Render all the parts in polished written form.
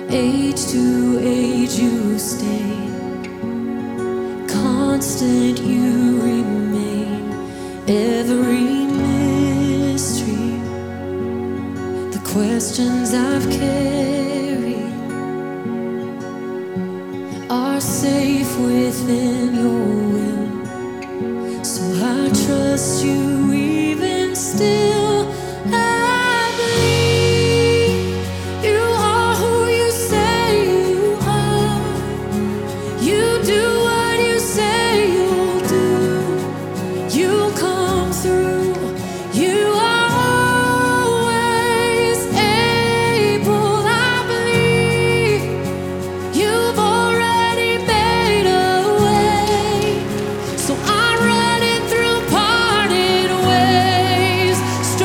Age to age you stay, constant you remain. Every mystery, the questions I've carried are safe within your will. So I trust you even still. I believe you are who you say you are. You do what you say you'll do. You'll come through. You are always able. I believe you've already made a way. So I'm running through parted ways,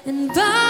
and by